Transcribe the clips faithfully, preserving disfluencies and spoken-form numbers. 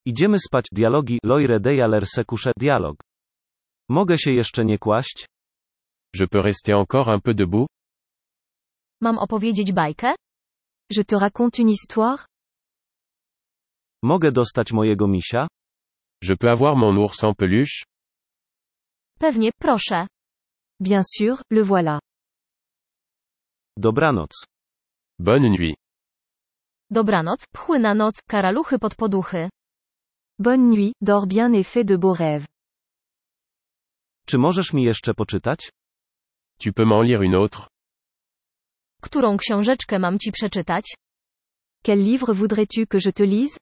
Idziemy spać. Dialogi. Loire de aller se coucher. Dialog. Mogę się jeszcze nie kłaść? Je peux rester encore un peu debout? Mam opowiedzieć bajkę? Je te raconte une histoire? Mogę dostać mojego misia? Je peux avoir mon ours en peluche? Pewnie, proszę. Bien sûr, le voilà. Dobranoc. Bonne nuit. Dobranoc, pchły na noc, karaluchy pod poduchy. Bonne nuit, dors bien et fais de beaux rêves. Czy możesz mi jeszcze poczytać? Tu peux m'en lire une autre? Którą książeczkę mam ci przeczytać? Quel livre voudrais-tu que je te lise?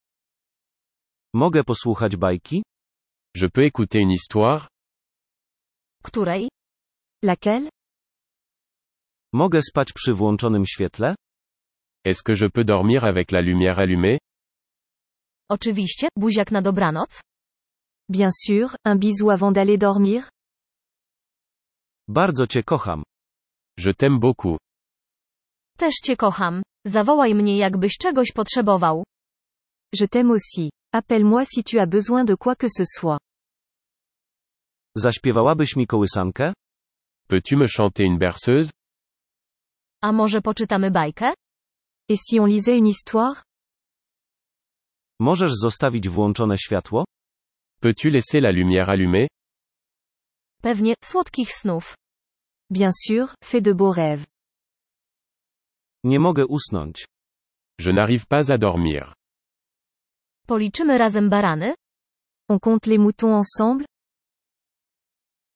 Mogę posłuchać bajki? Je peux écouter une histoire? Której? Laquelle? Mogę spać przy włączonym świetle? Est-ce que je peux dormir avec la lumière allumée? Oczywiście, buziak na dobranoc. Bien sûr, un bisou avant d'aller dormir? Bardzo cię kocham. Je t'aime beaucoup. Też cię kocham. Zawołaj mnie, jakbyś czegoś potrzebował. Je t'aime aussi. Appelle-moi si tu as besoin de quoi que ce soit. Zaśpiewałabyś mi kołysankę? Peux-tu me chanter une berceuse? A może poczytamy bajkę? Et si on lisait une histoire? Możesz zostawić włączone światło? Peux-tu laisser la lumière allumée? Pewnie, słodkich snów. Bien sûr, fais de beaux rêves. Nie mogę usnąć. Je n'arrive pas à dormir. Policzymy razem barany? On compte les moutons ensemble?